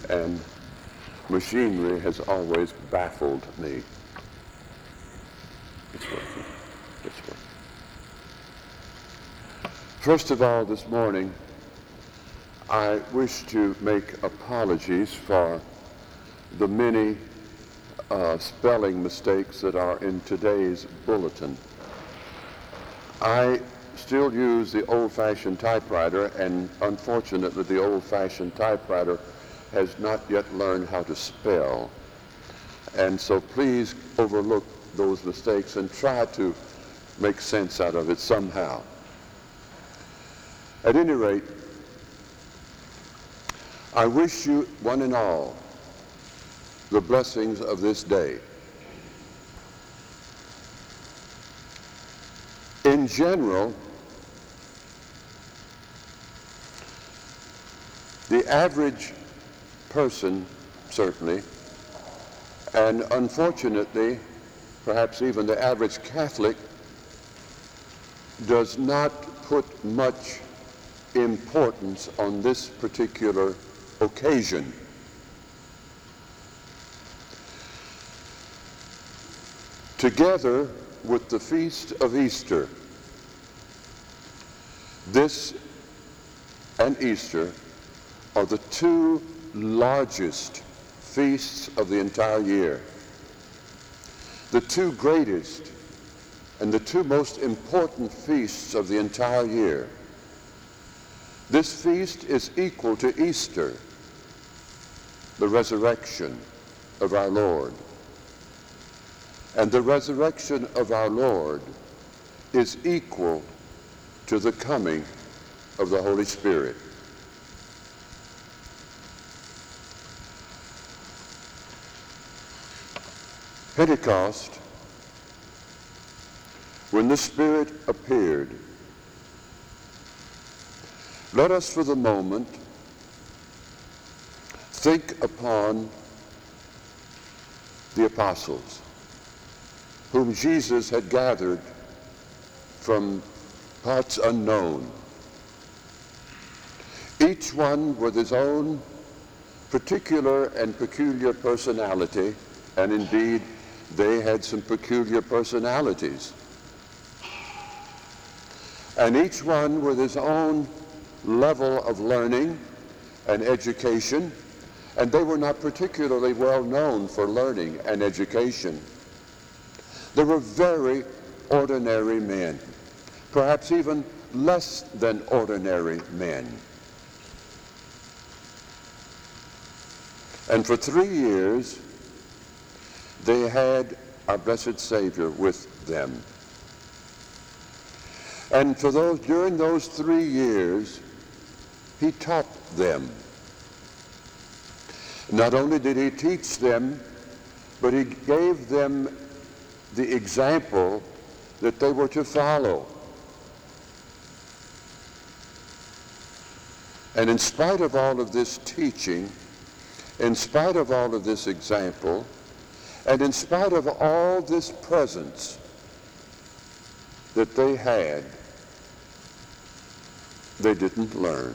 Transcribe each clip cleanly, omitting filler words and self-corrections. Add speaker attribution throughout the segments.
Speaker 1: and machinery has always baffled me. It's working. It's working. First of all, this morning, I wish to make apologies for the many spelling mistakes that are in today's bulletin. I still use the old-fashioned typewriter, and unfortunately the old-fashioned typewriter has not yet learned how to spell. And so please overlook those mistakes and try to make sense out of it somehow. At any rate, I wish you, one and all, the blessings of this day. In general, the average person, certainly, and unfortunately, perhaps even the average Catholic, does not put much importance on this particular occasion. Together with the Feast of Easter, this and Easter are the two largest feasts of the entire year. The two greatest and the two most important feasts of the entire year. This feast is equal to Easter, the resurrection of our Lord. And the resurrection of our Lord is equal to the coming of the Holy Spirit. Pentecost, when the Spirit appeared, let us for the moment think upon the apostles, whom Jesus had gathered from parts unknown, each one with his own particular and peculiar personality, and indeed they had some peculiar personalities, and each one with his own level of learning and education, and they were not particularly well known for learning and education. They were very ordinary men, perhaps even less than ordinary men. And for 3 years, they had our blessed Savior with them. And for during those 3 years, he taught them. Not only did he teach them, but he gave them the example that they were to follow. And in spite of all of this teaching, in spite of all of this example, and in spite of all this presence that they had, they didn't learn.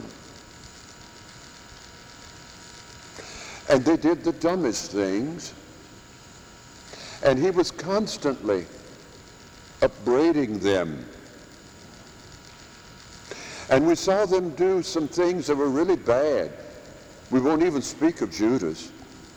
Speaker 1: And they did the dumbest things. And he was constantly upbraiding them. And we saw them do some things that were really bad. We won't even speak of Judas.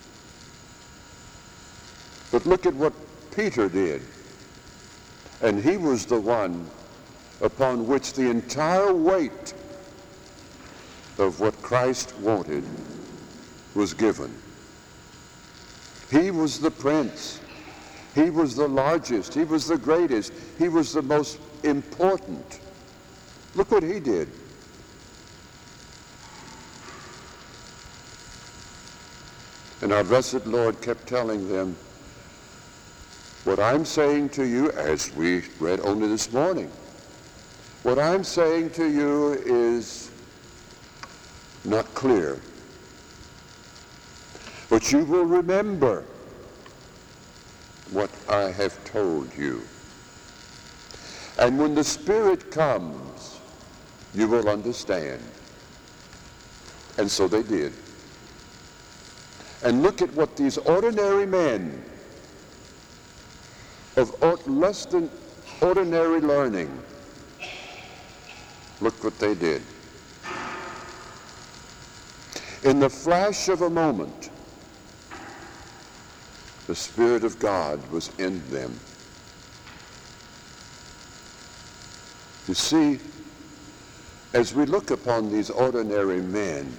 Speaker 1: But look at what Peter did. And he was the one upon which the entire weight of what Christ wanted was given. He was the prince. He was the largest. He was the greatest. He was the most important. Look what he did. And our blessed Lord kept telling them, what I'm saying to you, as we read only this morning, what I'm saying to you is not clear. But you will remember what I have told you. And when the Spirit comes, you will understand. And so they did. and look at what these ordinary men of less than ordinary learning, look what they did. In the flash of a moment, the Spirit of God was in them. You see, as we look upon these ordinary men,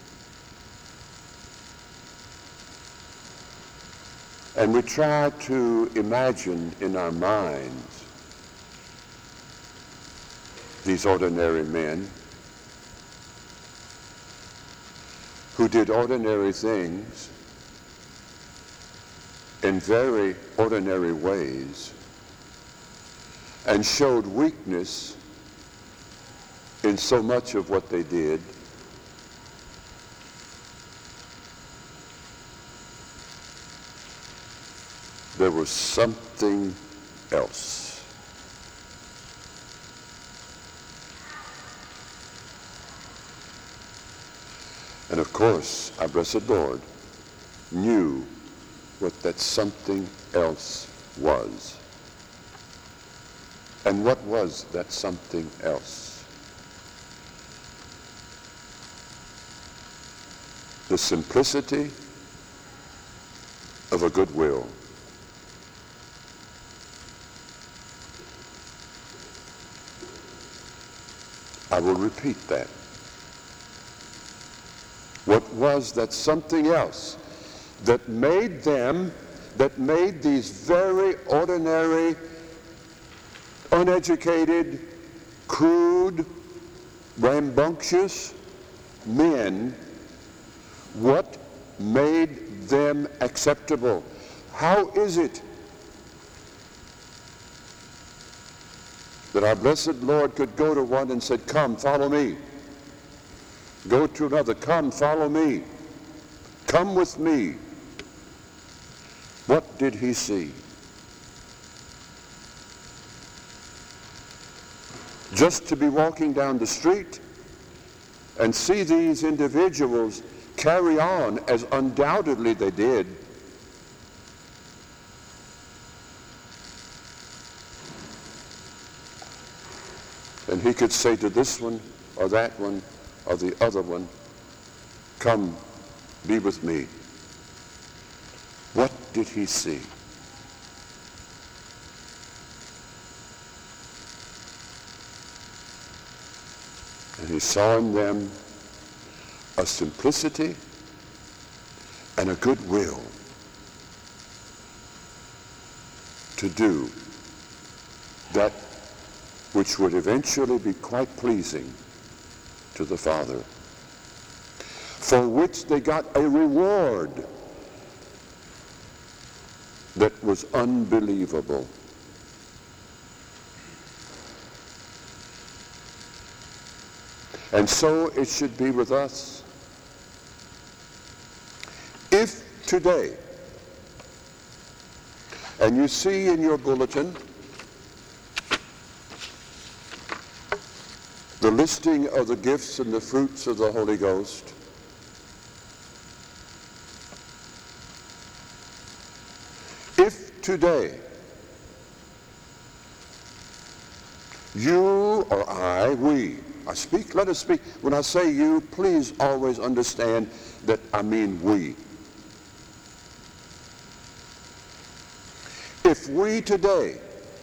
Speaker 1: and we try to imagine in our minds these ordinary men who did ordinary things in very ordinary ways and showed weakness in so much of what they did, there was something else. And of course, our blessed Lord knew what that something else was. And what was that something else? The simplicity of a good will. I will repeat that. What was that something else that made these very ordinary, uneducated, crude, rambunctious men, what made them acceptable? How is it that our blessed Lord could go to one and said, "Come, follow me"? Go to another, "Come, follow me. Come with me." What did he see? Just to be walking down the street and see these individuals carry on as undoubtedly they did, and he could say to this one or that one or the other one, "Come, be with me." What did he see? And he saw in them a simplicity and a good will to do that which would eventually be quite pleasing to the Father, for which they got a reward that was unbelievable. And so it should be with us. If today, and you see in your bulletin the listing of the gifts and the fruits of the Holy Ghost, if today you or I, let us speak. When I say you, please always understand that I mean we. If we today,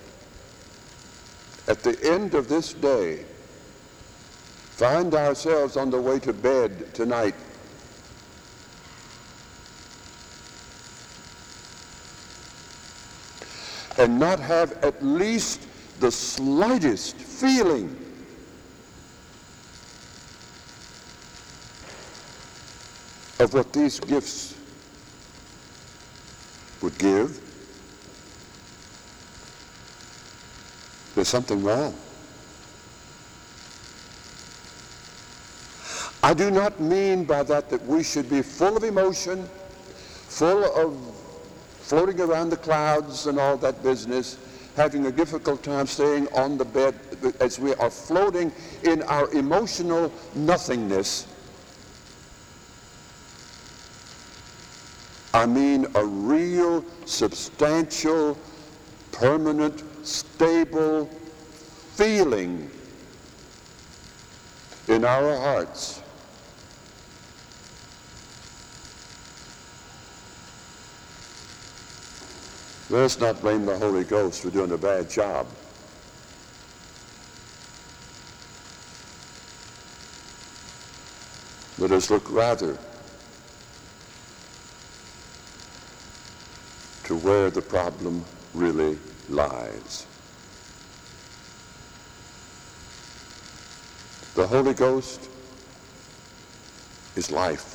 Speaker 1: at the end of this day, find ourselves on the way to bed tonight, and not have at least the slightest feeling of what these gifts would give, there's something wrong. I do not mean by that we should be full of emotion, full of floating around the clouds and all that business, having a difficult time staying on the bed as we are floating in our emotional nothingness. I mean a real, substantial, permanent, stable feeling in our hearts. Let us not blame the Holy Ghost for doing a bad job. Let us look rather to where the problem really lies. The Holy Ghost is life.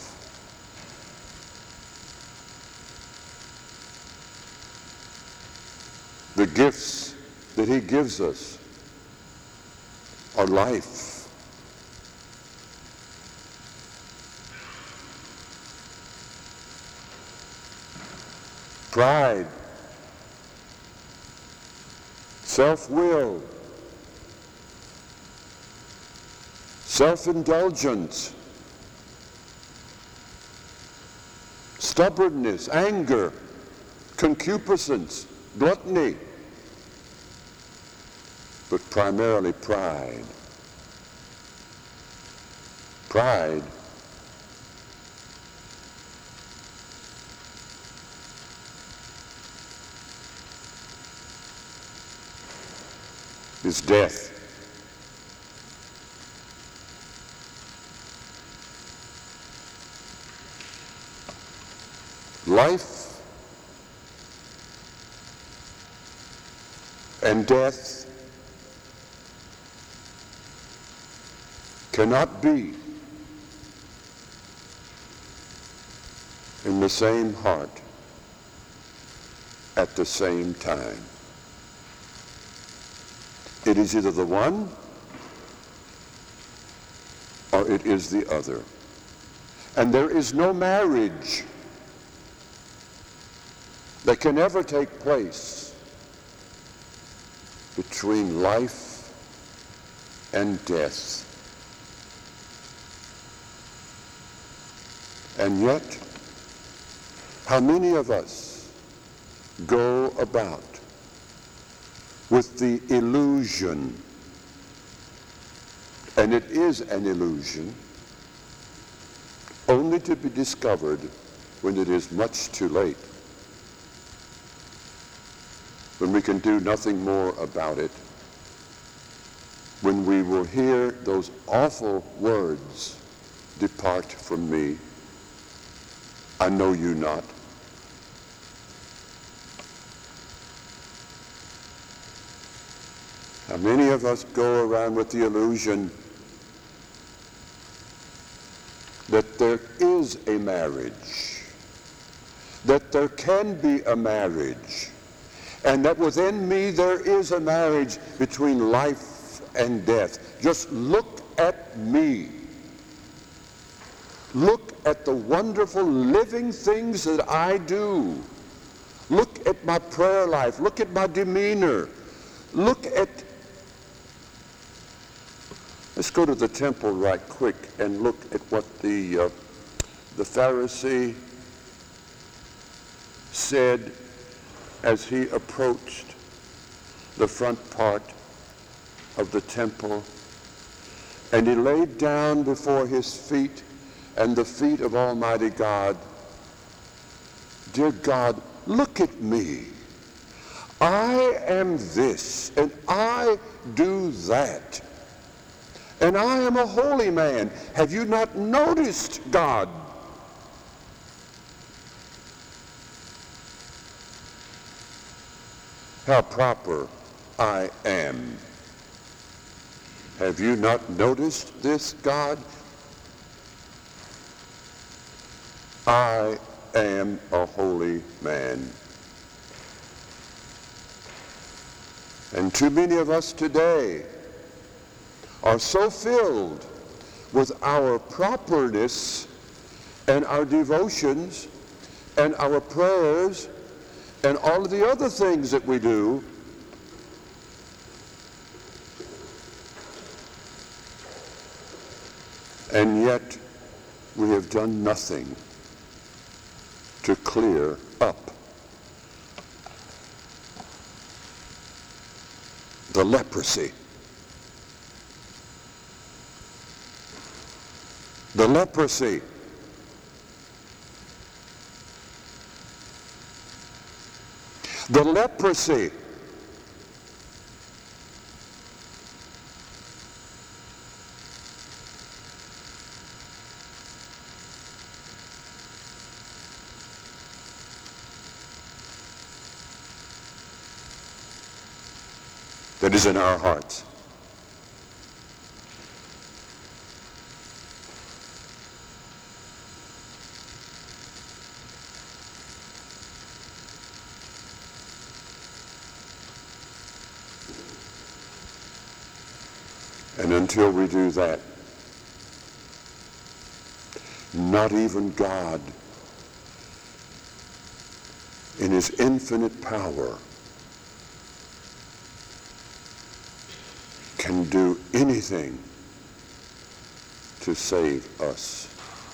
Speaker 1: The gifts that he gives us are life. Pride, self-will, self-indulgence, stubbornness, anger, concupiscence, gluttony, but primarily pride. Pride is death. Life and death cannot be in the same heart at the same time. It is either the one or it is the other. And there is no marriage that can ever take place between life and death. And yet, how many of us go about with the illusion, and it is an illusion, only to be discovered when it is much too late, when we can do nothing more about it, when we will hear those awful words, "Depart from me, I know you not." How many of us go around with the illusion that there is a marriage, that there can be a marriage, and that within me there is a marriage between life and death. Just look at me. Look at the wonderful living things that I do. Look at my prayer life. Look at my demeanor. Look at... Let's go to the temple right quick and look at what the Pharisee said as he approached the front part of the temple, and he laid down before his feet and the feet of Almighty God. "Dear God, look at me. I am this, and I do that. And I am a holy man. Have you not noticed, God? How proper I am. Have you not noticed this, God? I am a holy man." And too many of us today are so filled with our properness and our devotions and our prayers and all of the other things that we do, and yet we have done nothing to clear up the leprosy. The leprosy. The leprosy. That is in our hearts. And until we do that, not even God, in his infinite power, can do anything to save us.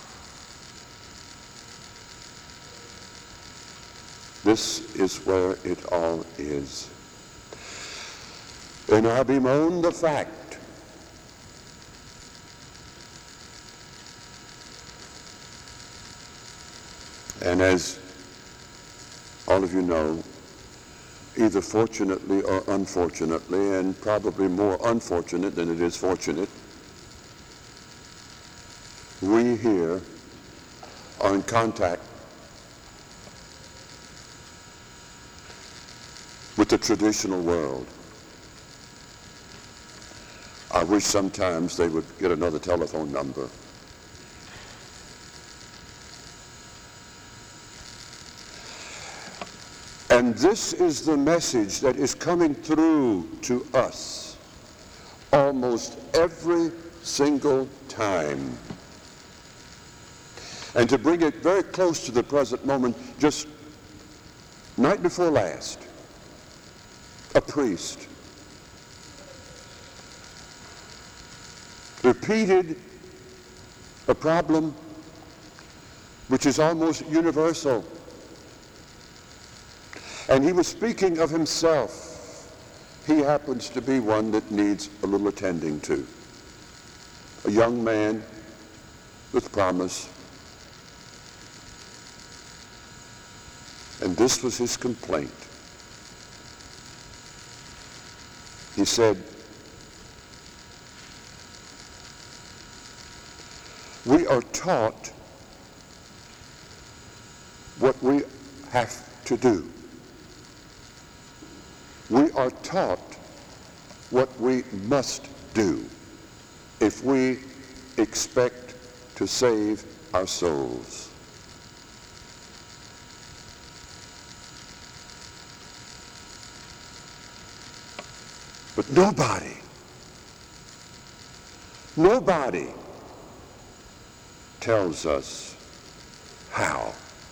Speaker 1: This is where it all is. And I bemoan the fact and as all of you know, either fortunately or unfortunately, and probably more unfortunate than it is fortunate, we here are in contact with the traditional world. I wish sometimes they would get another telephone number. And this is the message that is coming through to us almost every single time. And to bring it very close to the present moment, just night before last, a priest repeated a problem which is almost universal. And he was speaking of himself. He happens to be one that needs a little attending to. A young man with promise. And this was his complaint. He said, we are taught what we have to do. We are taught what we must do if we expect to save our souls. But nobody tells us how.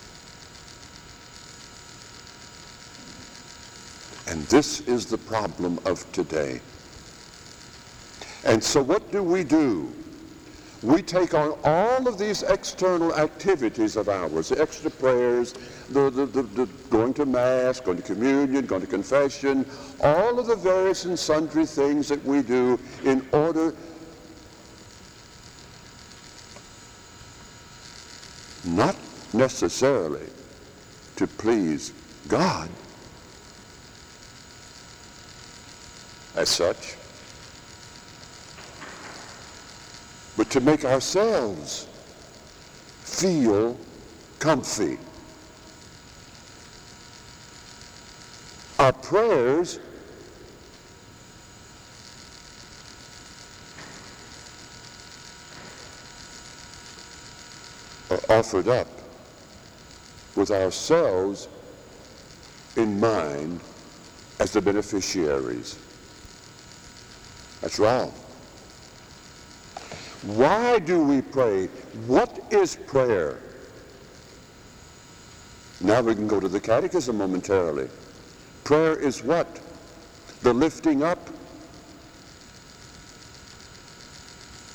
Speaker 1: And this is the problem of today. And so what do? We take on all of these external activities of ours, the extra prayers, the going to Mass, going to communion, going to confession, all of the various and sundry things that we do in order not necessarily to please God as such, but to make ourselves feel comfy. Our prayers are offered up with ourselves in mind as the beneficiaries. That's wrong. Why do we pray? What is prayer? Now we can go to the Catechism momentarily. Prayer is what? The lifting up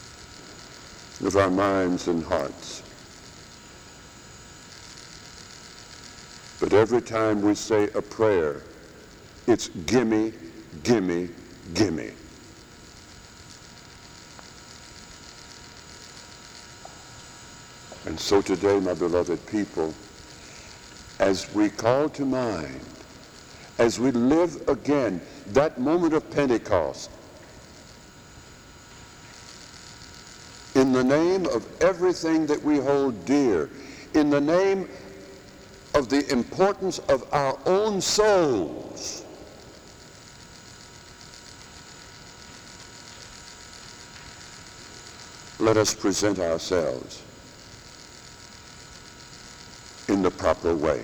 Speaker 1: of our minds and hearts But every time we say a prayer, it's gimme, gimme, gimme. And so today, my beloved people, as we call to mind, as we live again that moment of Pentecost, in the name of everything that we hold dear, in the name of the importance of our own souls, let us present ourselves in the proper way.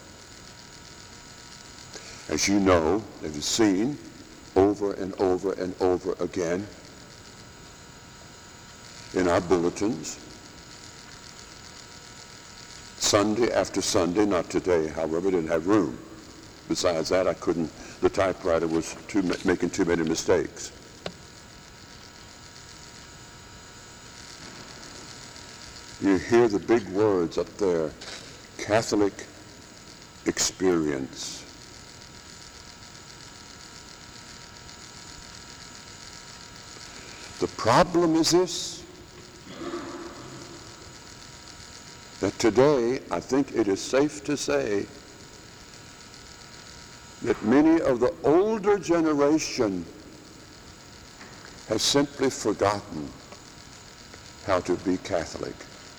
Speaker 1: As you know, it is seen over and over and over again in our bulletins, Sunday after Sunday, not today, however, didn't have room. Besides that, the typewriter was making too many mistakes. You hear the big words up there, Catholic experience. The problem is this, that today I think it is safe to say that many of the older generation have simply forgotten how to be Catholic.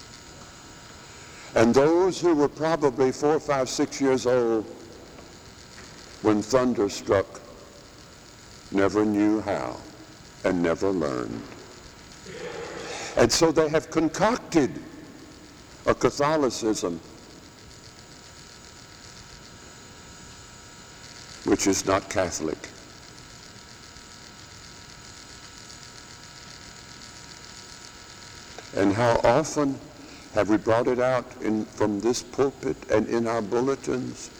Speaker 1: And those who were probably 4, 5, 6 years old when thunder struck never knew how and never learned. And so they have concocted a Catholicism which is not Catholic. And how often have we brought it out from this pulpit and in our bulletins?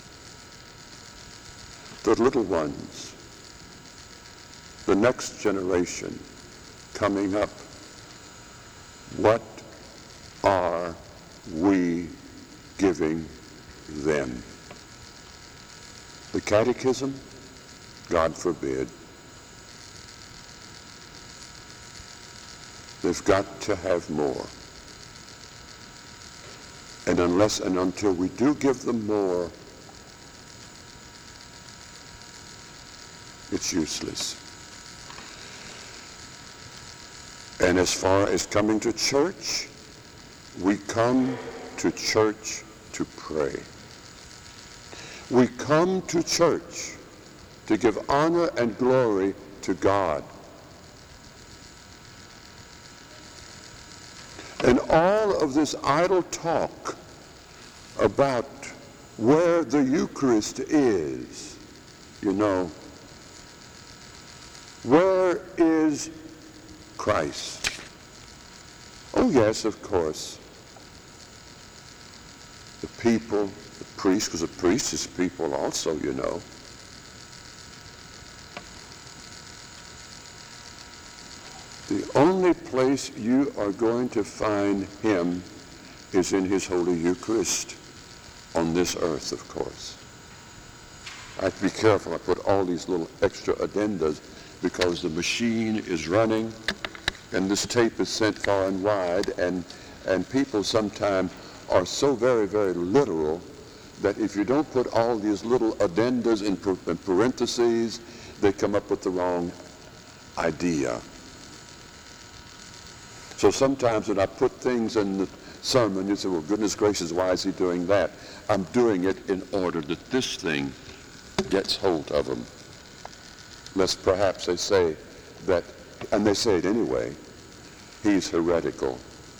Speaker 1: The little ones, the next generation coming up, what are we giving them? The catechism? God forbid. They've got to have more. And unless and until we do give them more, it's useless. And as far as coming to church, we come to church to pray. We come to church to give honor and glory to God. And all of this idle talk about where the Eucharist is, where is Christ? Oh yes, of course. The people, the priest, because the priest is people also, The only place you are going to find him is in his Holy Eucharist on this earth, of course. I have to be careful. I put all these little extra addendas because the machine is running and this tape is sent far and wide, and people sometimes are so very, very literal that if you don't put all these little addendas in parentheses, they come up with the wrong idea. So sometimes when I put things in the sermon, you say, well, goodness gracious, why is he doing that? I'm doing it in order that this thing gets hold of them. Lest perhaps they say that, and they say it anyway, he's heretical.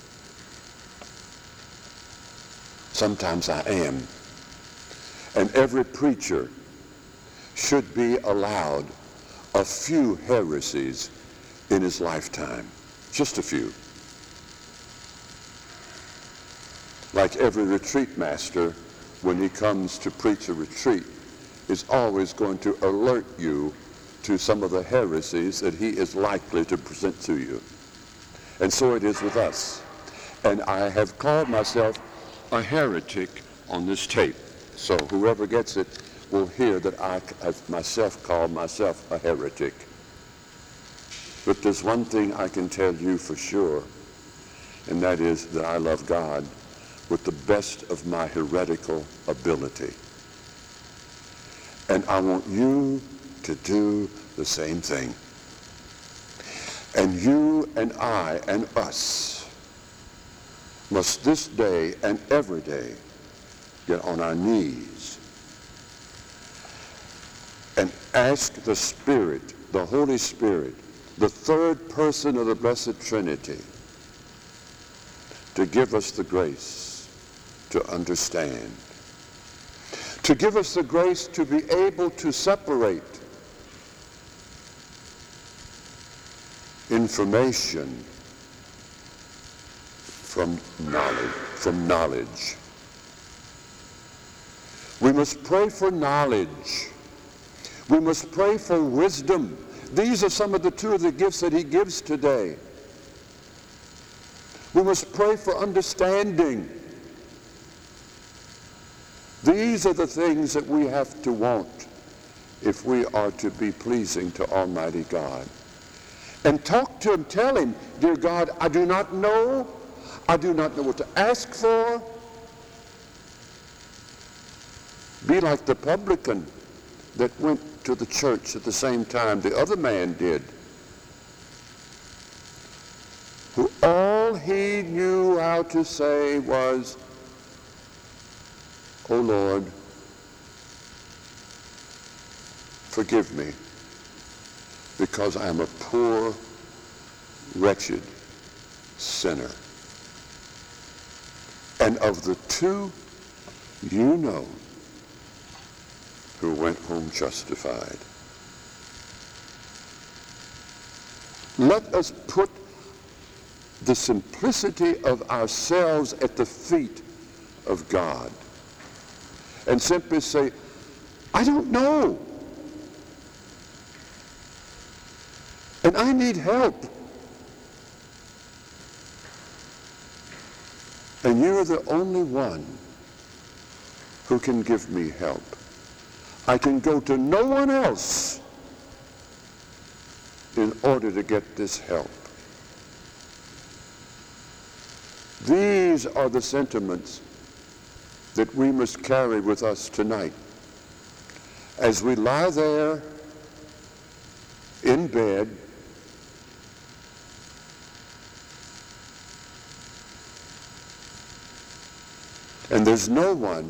Speaker 1: Sometimes I am. And every preacher should be allowed a few heresies in his lifetime. Just a few. Like every retreat master, when he comes to preach a retreat, is always going to alert you to some of the heresies that he is likely to present to you. And so it is with us. And I have called myself a heretic on this tape. So whoever gets it will hear that I have myself called myself a heretic. But there's one thing I can tell you for sure, and that is that I love God with the best of my heretical ability. And I want you to do the same thing. And you and I and us must this day and every day get on our knees and ask the Spirit, the Holy Spirit, the third person of the Blessed Trinity, to give us the grace to understand, to give us the grace to be able to separate information from knowledge. We must pray for knowledge. We must pray for wisdom. These are some of the two of the gifts that he gives today. We must pray for understanding. These are the things that we have to want if we are to be pleasing to Almighty God. And talk to him, tell him, dear God, I do not know. I do not know what to ask for. Be like the publican that went to the church at the same time the other man did, who all he knew how to say was, "Oh Lord, forgive me, because I am a poor, wretched sinner." And of the two, you know who went home justified. Let us put the simplicity of ourselves at the feet of God and simply say, I don't know, and I need help. And you're the only one who can give me help. I can go to no one else in order to get this help. These are the sentiments that we must carry with us tonight as we lie there in bed and there's no one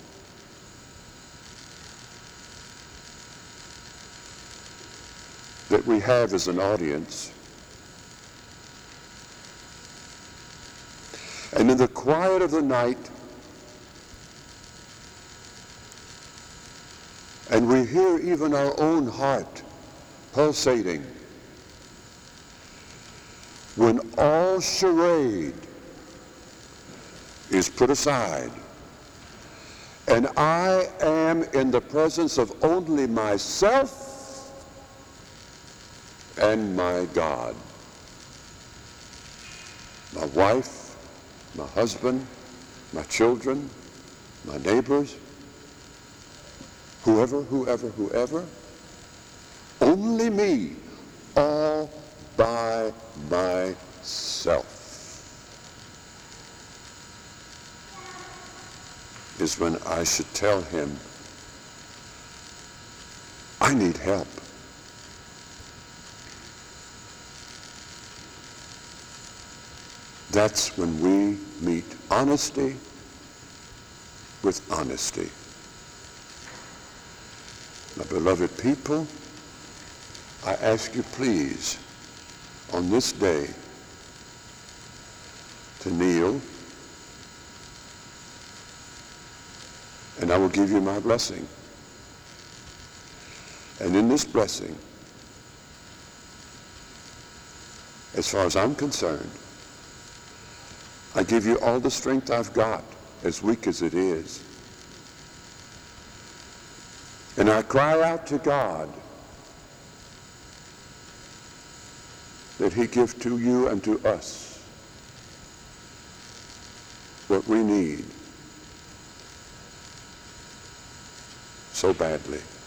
Speaker 1: that we have as an audience. And in the quiet of the night, and we hear even our own heart pulsating, when all charade is put aside, and I am in the presence of only myself and my God, my wife, my husband, my children, my neighbors, whoever, only me, all by myself, is when I should tell him, I need help. That's when we meet honesty with honesty. My beloved people, I ask you please, on this day, to kneel, and I will give you my blessing. And in this blessing, as far as I'm concerned, I give you all the strength I've got, as weak as it is. And I cry out to God that he give to you and to us what we need so badly.